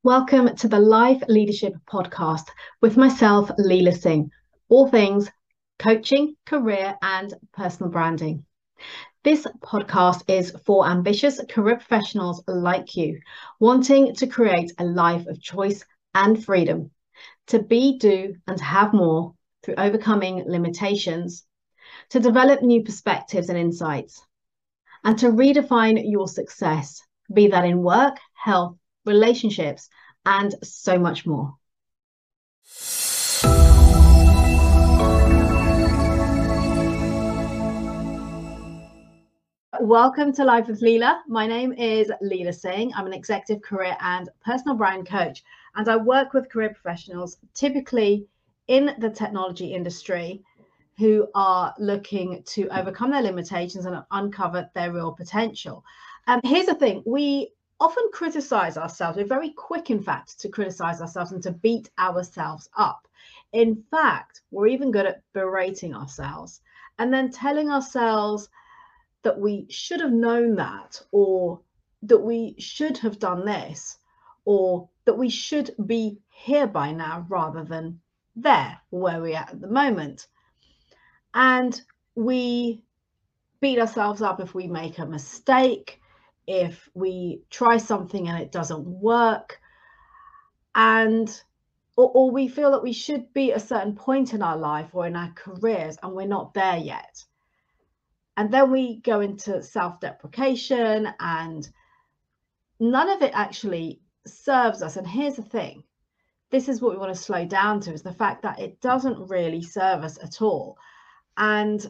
Welcome to the Life Leadership Podcast with myself, Leela Singh, all things coaching, career, and personal branding. This podcast is for ambitious career professionals like you, wanting to create a life of choice and freedom, to be, do, and have more through overcoming limitations, to develop new perspectives and insights, and to redefine your success, be that in work, health, relationships, and so much more. Welcome to Life with Leela. My name is Leela Singh. I'm an executive career and personal brand coach, and I work with career professionals, typically in the technology industry, who are looking to overcome their limitations and uncover their real potential. Here's the thing, we often criticize ourselves. We're very quick, in fact, to criticize ourselves and to beat ourselves up. In fact, we're even good at berating ourselves and then telling ourselves that we should have known that, or that we should have done this, or that we should be here by now rather than there, where we're at the moment. And we beat ourselves up if we make a mistake, if we try something and it doesn't work, and or we feel that we should be at a certain point in our life or in our careers and we're not there yet. And then we go into self-deprecation, and none of it actually serves us. And here's the thing, this is what we want to slow down to, is the fact that it doesn't really serve us at all. And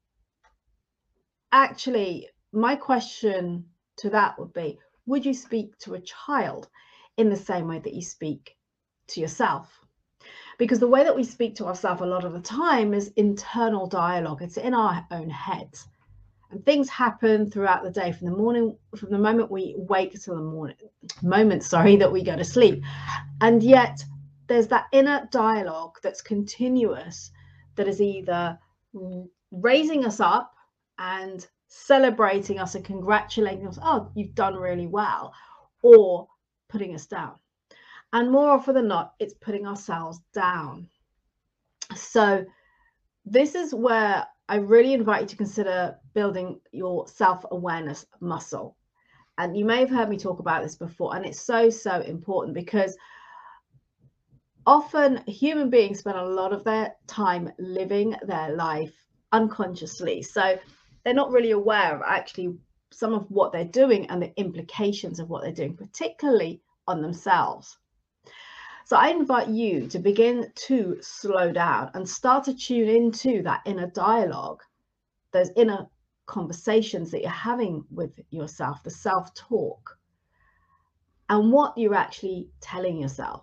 actually, my question to that would be, would you speak to a child in the same way that you speak to yourself? Because the way that we speak to ourselves a lot of the time is internal dialogue. It's in our own heads. And things happen throughout the day, from the moment we wake till the moment that we go to sleep. And yet there's that inner dialogue that's continuous, that is either raising us up and celebrating us and congratulating us, oh, you've done really well, or putting us down. And more often than not, it's putting ourselves down. So this is where I really invite you to consider building your self-awareness muscle. And you may have heard me talk about this before, and it's so important, because often human beings spend a lot of their time living their life unconsciously. So they're not really aware of actually some of what they're doing and the implications of what they're doing, particularly on themselves. So I invite you to begin to slow down and start to tune into that inner dialogue, those inner conversations that you're having with yourself, the self-talk, and what you're actually telling yourself.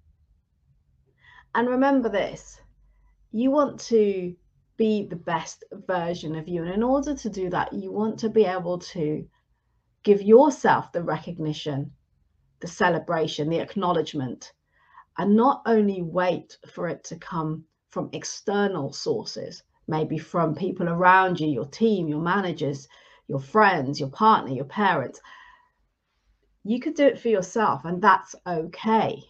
And remember this, you want to be the best version of you. And in order to do that, you want to be able to give yourself the recognition, the celebration, the acknowledgement, and not only wait for it to come from external sources, maybe from people around you, your team, your managers, your friends, your partner, your parents. You could do it for yourself, and that's okay.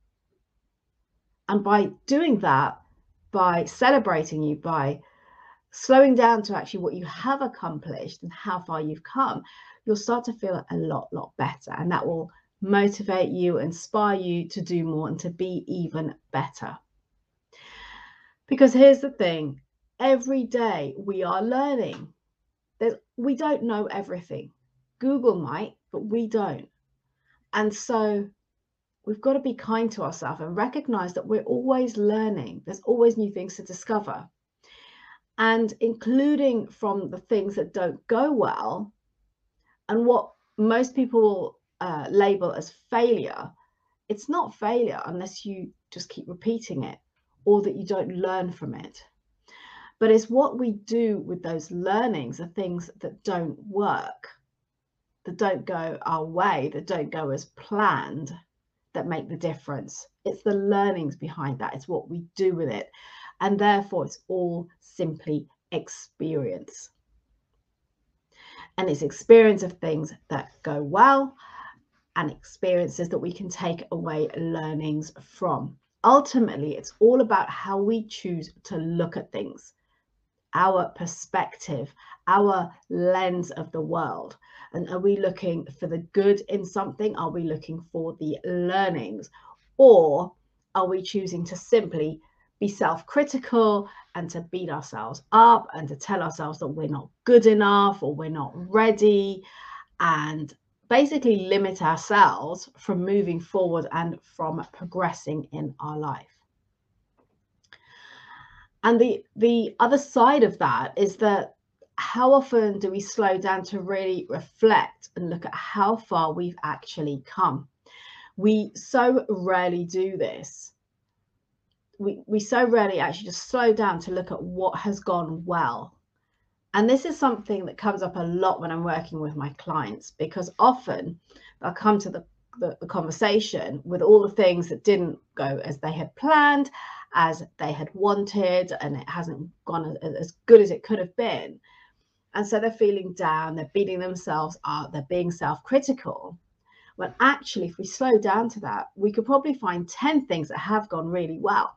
And by doing that, by celebrating you, by slowing down to actually what you have accomplished and how far you've come, you'll start to feel a lot better, and that will motivate you, inspire you to do more and to be even better. Because here's the thing, every day we are learning. We don't know everything. Google might, but we don't. And so we've got to be kind to ourselves and recognize that we're always learning. There's always new things to discover. And including from the things that don't go well, and what most people label as failure, it's not failure unless you just keep repeating it or that you don't learn from it. But it's what we do with those learnings, the things that don't work, that don't go our way, that don't go as planned, that make the difference. It's the learnings behind that. It's what we do with it. And therefore, it's all simply experience. And it's experience of things that go well and experiences that we can take away learnings from. Ultimately, it's all about how we choose to look at things, our perspective, our lens of the world. And are we looking for the good in something? Are we looking for the learnings? Or are we choosing to simply be self-critical and to beat ourselves up and to tell ourselves that we're not good enough or we're not ready, and basically limit ourselves from moving forward and from progressing in our life? And the other side of that is that how often do we slow down to really reflect and look at how far we've actually come? We so rarely do this. We so rarely actually just slow down to look at what has gone well. And this is something that comes up a lot when I'm working with my clients, because often they'll come to the conversation with all the things that didn't go as they had planned, as they had wanted, and it hasn't gone as good as it could have been. And so they're feeling down, they're beating themselves up, they're being self-critical. When actually, if we slow down to that, we could probably find 10 things that have gone really well.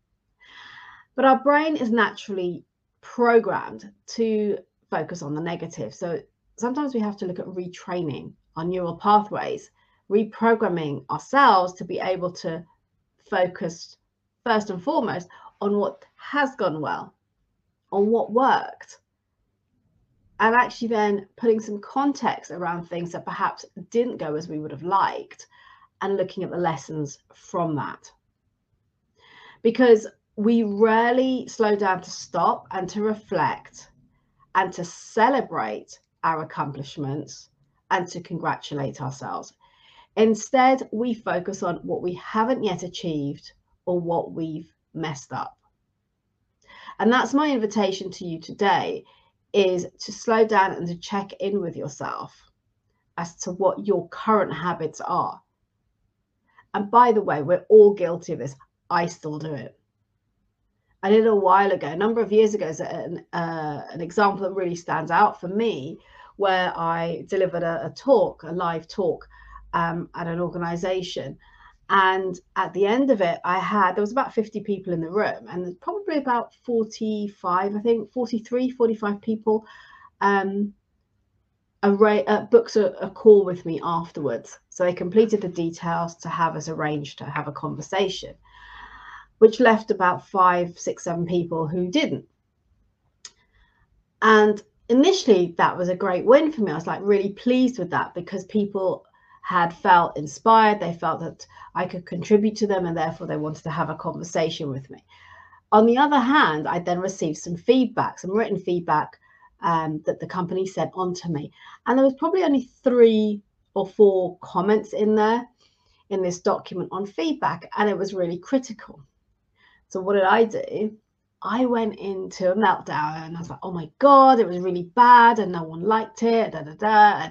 But our brain is naturally programmed to focus on the negative. So sometimes we have to look at retraining our neural pathways, reprogramming ourselves to be able to focus first and foremost on what has gone well, on what worked, and actually then putting some context around things that perhaps didn't go as we would have liked and looking at the lessons from that. Because we rarely slow down to stop and to reflect and to celebrate our accomplishments and to congratulate ourselves. Instead, we focus on what we haven't yet achieved or what we've messed up. And that's my invitation to you today, is to slow down and to check in with yourself as to what your current habits are. And by the way, we're all guilty of this. I still do it. I did a while ago, a number of years ago, is an example that really stands out for me, where I delivered a talk, a live talk at an organization. And at the end of it, there was about 50 people in the room, and there's probably about 45, I think 43, 45 people booked a call with me afterwards. So they completed the details to have us arranged to have a conversation, which left about 5, 6, 7 people who didn't. And initially that was a great win for me. I was like really pleased with that, because people had felt inspired. They felt that I could contribute to them, and therefore they wanted to have a conversation with me. On the other hand, I then received some feedback, some written feedback that the company sent on to me. And there was probably only 3 or 4 comments in there in this document on feedback, and it was really critical. So what did I do? I went into a meltdown, and I was like, oh my God, it was really bad and no one liked it, And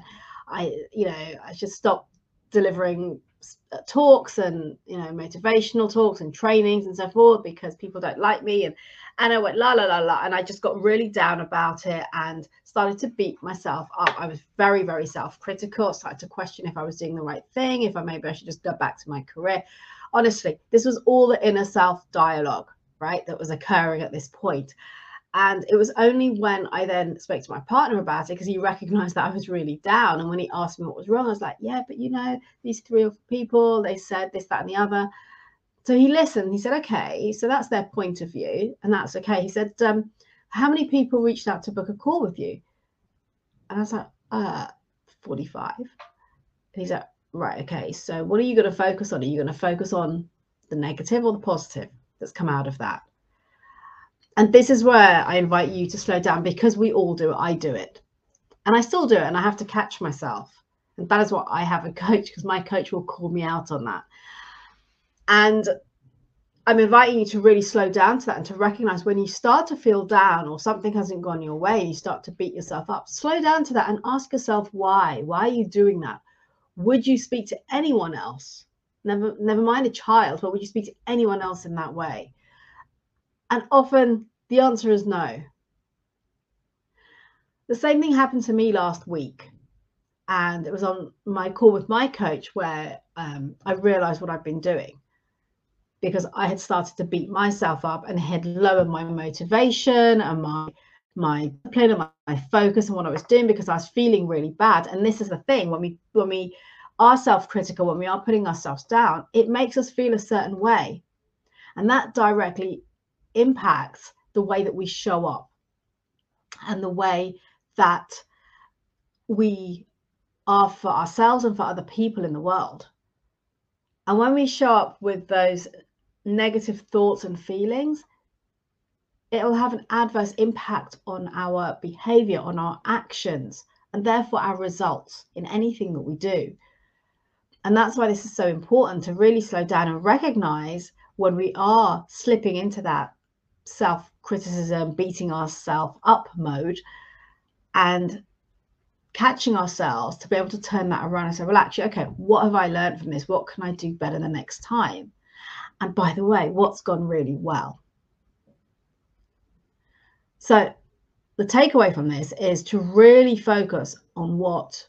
I just stopped delivering talks and, motivational talks and trainings and so forth, because people don't like me. And I went la, la, la, la. And I just got really down about it and started to beat myself up. I was very, very self-critical, started to question if I was doing the right thing, if maybe I should just go back to my career. Honestly, this was all the inner self dialogue, right, that was occurring at this point. And it was only when I then spoke to my partner about it, because he recognized that I was really down. And when he asked me what was wrong, I was like, yeah, but these 3 or 4 people, they said this, that, and the other. So he listened. He said, okay, so that's their point of view, and that's okay. He said, how many people reached out to book a call with you? And I was like, 45. And he's like, right, okay, so what are you going to focus on? Are you going to focus on the negative or the positive that's come out of that? And this is where I invite you to slow down, because we all do it. I do it, and I still do it, and I have to catch myself. And that is why I have a coach, because my coach will call me out on that. And I'm inviting you to really slow down to that, and to recognize when you start to feel down or something hasn't gone your way, you start to beat yourself up. Slow down to that and ask yourself why. Why are you doing that? Would you speak to anyone else? Never mind a child, but would you speak to anyone else in that way? And often the answer is no. The same thing happened to me last week. And it was on my call with my coach where I realized what I'd been doing, because I had started to beat myself up and had lowered my motivation and my discipline and my focus on what I was doing, because I was feeling really bad. And this is the thing, when we are self-critical, when we are putting ourselves down, it makes us feel a certain way. And that directly impacts the way that we show up and the way that we are for ourselves and for other people in the world. And when we show up with those negative thoughts and feelings, it will have an adverse impact on our behavior, on our actions, and therefore our results in anything that we do. And that's why this is so important, to really slow down and recognize when we are slipping into that self-criticism, beating ourselves up mode, and catching ourselves to be able to turn that around and say, well, actually, okay, what have I learned from this? What can I do better the next time? And by the way, what's gone really well? So the takeaway from this is to really focus on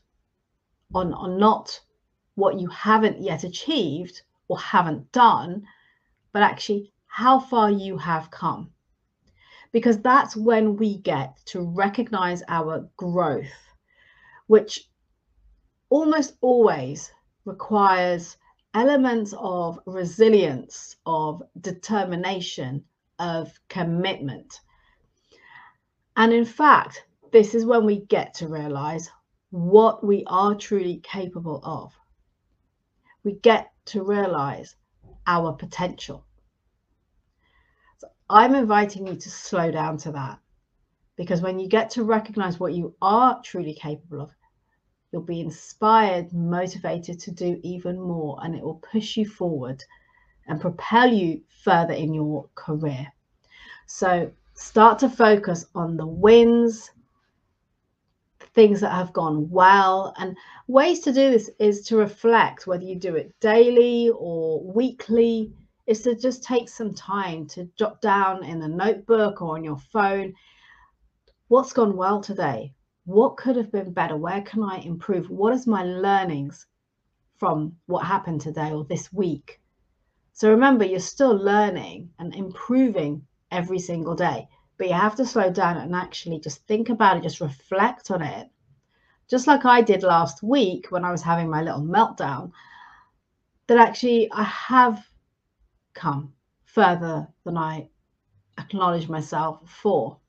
not what you haven't yet achieved or haven't done, but actually how far you have come. Because that's when we get to recognize our growth, which almost always requires elements of resilience, of determination, of commitment. And in fact, this is when we get to realize what we are truly capable of. We get to realize our potential. So I'm inviting you to slow down to that, because when you get to recognize what you are truly capable of, you'll be inspired, motivated to do even more, and it will push you forward and propel you further in your career. So start to focus on the wins, things that have gone well. And ways to do this is to reflect, whether you do it daily or weekly, is to just take some time to jot down in a notebook or on your phone, what's gone well today? What could have been better? Where can I improve? What is my learnings from what happened today or this week? So remember, you're still learning and improving every single day, but you have to slow down and actually just think about it, just reflect on it. Just like I did last week when I was having my little meltdown, that actually I have come further than I acknowledged myself for.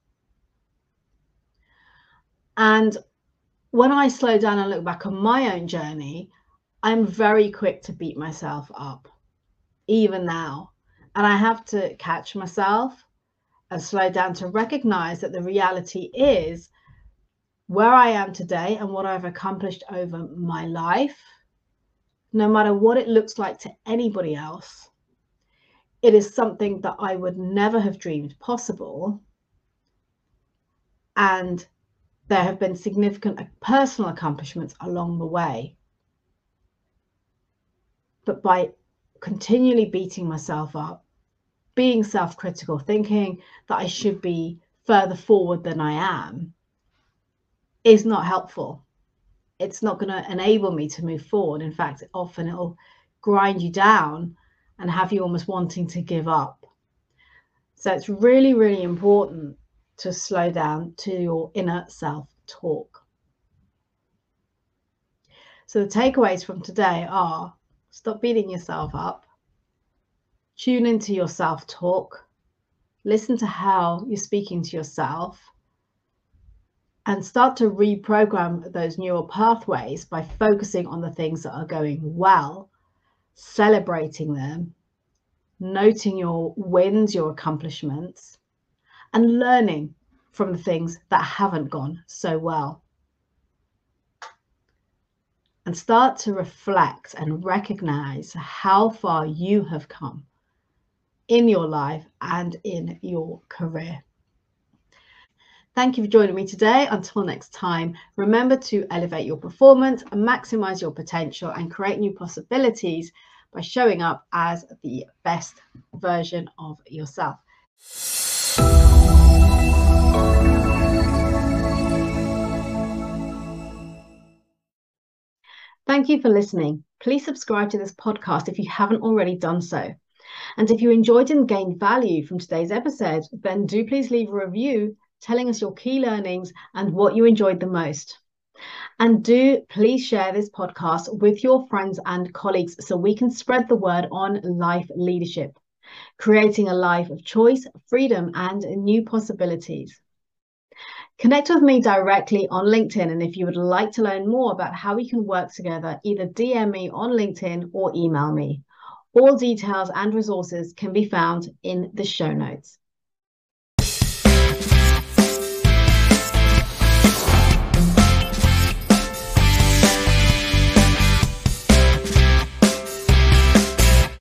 And when I slow down and look back on my own journey, I'm very quick to beat myself up, even now. And I have to catch myself and slow down to recognize that the reality is where I am today and what I've accomplished over my life, no matter what it looks like to anybody else, it is something that I would never have dreamed possible. And there have been significant personal accomplishments along the way. But by continually beating myself up, being self-critical, thinking that I should be further forward than I am, is not helpful. It's not going to enable me to move forward. In fact, often it'll grind you down and have you almost wanting to give up. So it's really, really important to slow down to your inner self-talk. So the takeaways from today are: stop beating yourself up, tune into your self-talk, listen to how you're speaking to yourself, and start to reprogram those neural pathways by focusing on the things that are going well, celebrating them, noting your wins, your accomplishments, and learning from the things that haven't gone so well. And start to reflect and recognize how far you have come in your life and in your career. Thank you for joining me today. Until next time, remember to elevate your performance and maximize your potential and create new possibilities by showing up as the best version of yourself. thank you for listening. Please subscribe to this podcast if you haven't already done so. And if you enjoyed and gained value from today's episode, then do please leave a review telling us your key learnings and what you enjoyed the most. And do please share this podcast with your friends and colleagues so we can spread the word on life leadership, creating a life of choice, freedom, and new possibilities. Connect with me directly on LinkedIn, and if you would like to learn more about how we can work together, either DM me on LinkedIn or email me. All details and resources can be found in the show notes.